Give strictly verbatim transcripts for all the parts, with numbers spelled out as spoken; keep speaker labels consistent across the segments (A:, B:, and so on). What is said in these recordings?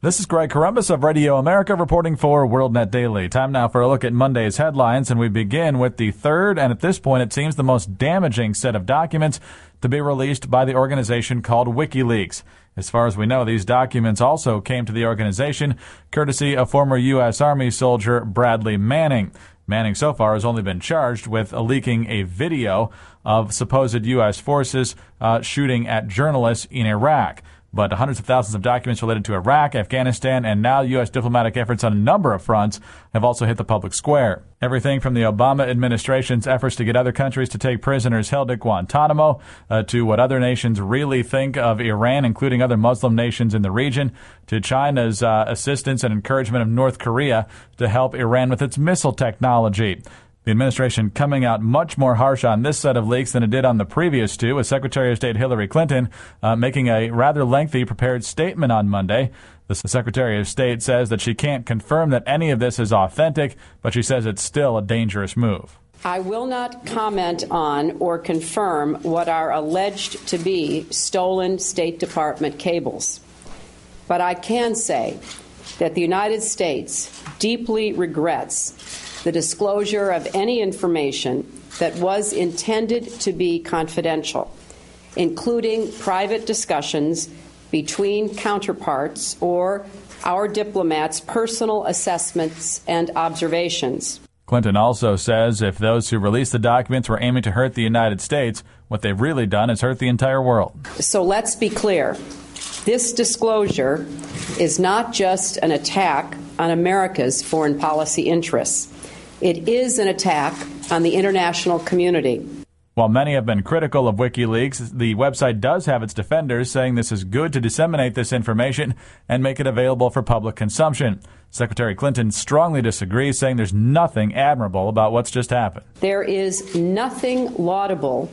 A: This is Greg Corombos of Radio America reporting for WorldNet Daily. Time now for a look at Monday's headlines, and we begin with the third, and at this point it seems the most damaging set of documents to be released by the organization called WikiLeaks. As far as we know, these documents also came to the organization courtesy of former U S. Army soldier Bradley Manning. Manning so far has only been charged with leaking a video of supposed U S forces uh, shooting at journalists in Iraq. But hundreds of thousands of documents related to Iraq, Afghanistan, and now U S diplomatic efforts on a number of fronts have also hit the public square. Everything from the Obama administration's efforts to get other countries to take prisoners held at Guantanamo uh, to what other nations really think of Iran, including other Muslim nations in the region, to China's uh, assistance and encouragement of North Korea to help Iran with its missile technology. The administration coming out much more harsh on this set of leaks than it did on the previous two, with Secretary of State Hillary Clinton uh, making a rather lengthy prepared statement on Monday. The Secretary of State says that she can't confirm that any of this is authentic, but she says it's still a dangerous move.
B: I will not comment on or confirm what are alleged to be stolen State Department cables. But I can say that the United States deeply regrets the disclosure of any information that was intended to be confidential, including private discussions between counterparts or our diplomats' personal assessments and observations.
A: Clinton also says if those who released the documents were aiming to hurt the United States, what they've really done is hurt the entire world.
B: So let's be clear. This disclosure is not just an attack on America's foreign policy interests. It is an attack on the international community.
A: While many have been critical of WikiLeaks, the website does have its defenders saying this is good to disseminate this information and make it available for public consumption. Secretary Clinton strongly disagrees, saying there's nothing admirable about what's just happened.
B: There is nothing laudable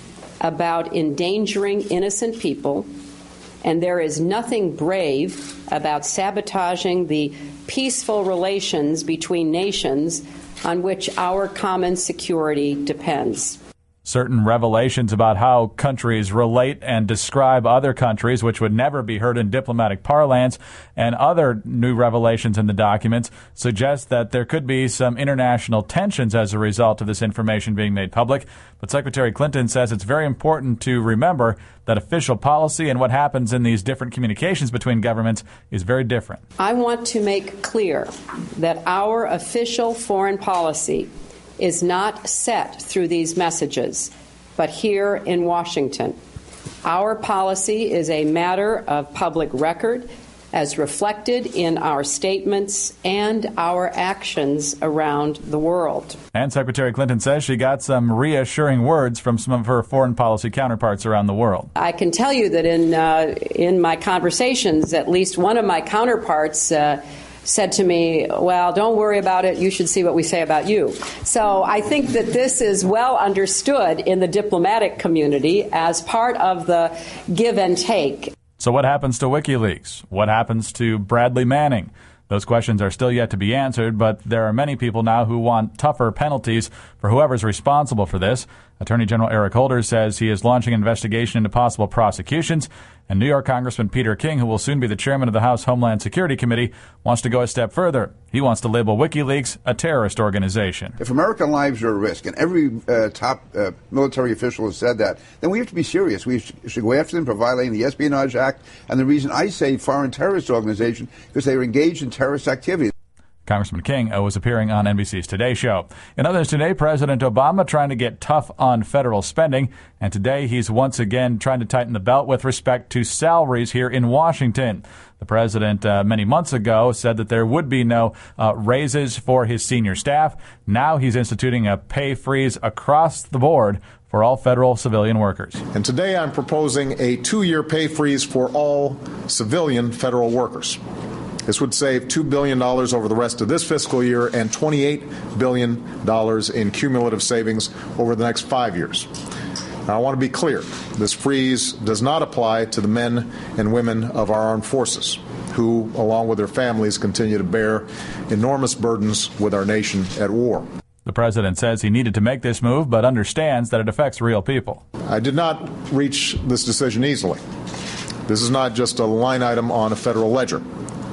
B: about endangering innocent people, and there is nothing brave about sabotaging the peaceful relations between nations on which our common security depends.
A: Certain revelations about how countries relate and describe other countries, which would never be heard in diplomatic parlance, and other new revelations in the documents suggest that there could be some international tensions as a result of this information being made public. But Secretary Clinton says it's very important to remember that official policy and what happens in these different communications between governments is very different.
B: I want to make clear that our official foreign policy is not set through these messages, but here in Washington. Our policy is a matter of public record as reflected in our statements and our actions around the world.
A: And Secretary Clinton says she got some reassuring words from some of her foreign policy counterparts around the world.
B: I can tell you that in uh, in my conversations, at least one of my counterparts uh, said to me, well, don't worry about it. You should see what we say about you. So I think that this is well understood in the diplomatic community as part of the give and take.
A: So what happens to WikiLeaks? What happens to Bradley Manning? Those questions are still yet to be answered, but there are many people now who want tougher penalties for whoever's responsible for this. Attorney General Eric Holder says he is launching an investigation into possible prosecutions, and New York Congressman Peter King, who will soon be the chairman of the House Homeland Security Committee, wants to go a step further. He wants to label WikiLeaks a terrorist organization.
C: If American lives are at risk, and every uh, top uh, military official has said that, then we have to be serious. We should go after them for violating the Espionage Act, and the reason I say foreign terrorist organization, because they are engaged in terrorist activity.
A: Congressman King was appearing on N B C's Today Show. In others today, President Obama trying to get tough on federal spending, and today he's once again trying to tighten the belt with respect to salaries here in Washington. The president uh, many months ago said that there would be no uh, raises for his senior staff. Now he's instituting a pay freeze across the board for all federal civilian workers.
D: And today I'm proposing a two-year pay freeze for all civilian federal workers. This would save two billion dollars over the rest of this fiscal year and twenty-eight billion dollars in cumulative savings over the next five years. Now, I want to be clear. This freeze does not apply to the men and women of our armed forces, who, along with their families, continue to bear enormous burdens with our nation at war.
A: The president says he needed to make this move, but understands that it affects real people.
D: I did not reach this decision easily. This is not just a line item on a federal ledger.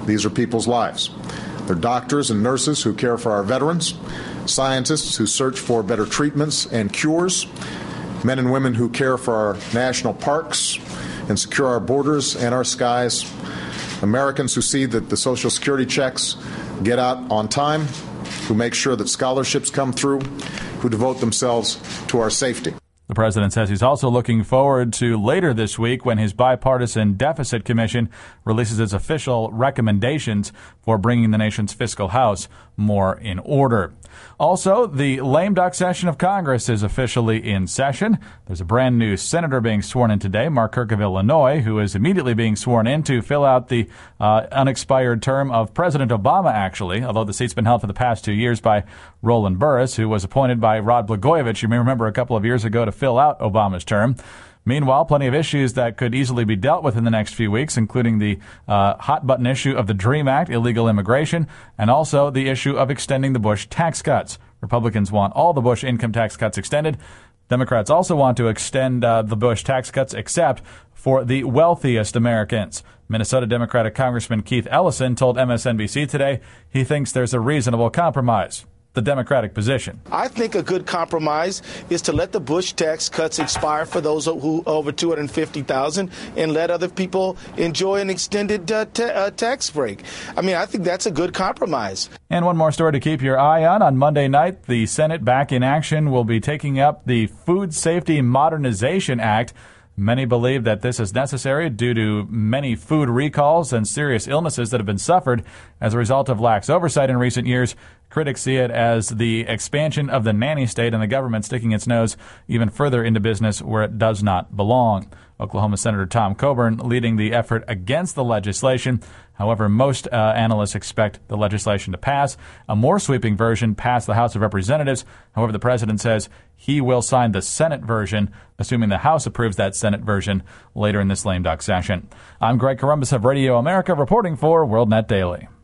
D: These are people's lives. They're doctors and nurses who care for our veterans, scientists who search for better treatments and cures, men and women who care for our national parks and secure our borders and our skies, Americans who see that the Social Security checks get out on time, who make sure that scholarships come through, who devote themselves to our safety.
A: The president says he's also looking forward to later this week when his bipartisan deficit commission releases its official recommendations for bringing the nation's fiscal house more in order. Also, the lame duck session of Congress is officially in session. There's a brand new senator being sworn in today, Mark Kirk of Illinois, who is immediately being sworn in to fill out the uh, unexpired term of President Obama, actually, although the seat's been held for the past two years by Roland Burris, who was appointed by Rod Blagojevich, you may remember, a couple of years ago to fill out Obama's term. Meanwhile, plenty of issues that could easily be dealt with in the next few weeks, including the uh, hot-button issue of the DREAM Act, illegal immigration, and also the issue of extending the Bush tax cuts. Republicans want all the Bush income tax cuts extended. Democrats also want to extend uh, the Bush tax cuts except for the wealthiest Americans. Minnesota Democratic Congressman Keith Ellison told M S N B C today he thinks there's a reasonable compromise. The Democratic position.
E: I think a good compromise is to let the Bush tax cuts expire for those who over two hundred fifty thousand and let other people enjoy an extended uh, ta- uh, tax break. I mean, I think that's a good compromise.
A: And one more story to keep your eye on. On Monday night, the Senate, back in action, will be taking up the Food Safety Modernization Act. Many believe that this is necessary due to many food recalls and serious illnesses that have been suffered as a result of lax oversight in recent years. Critics see it as the expansion of the nanny state and the government sticking its nose even further into business where it does not belong. Oklahoma Senator Tom Coburn leading the effort against the legislation. However, most uh, analysts expect the legislation to pass. A more sweeping version passed the House of Representatives. However, the president says he will sign the Senate version, assuming the House approves that Senate version later in this lame duck session. I'm Greg Corombos of Radio America reporting for WorldNet Daily.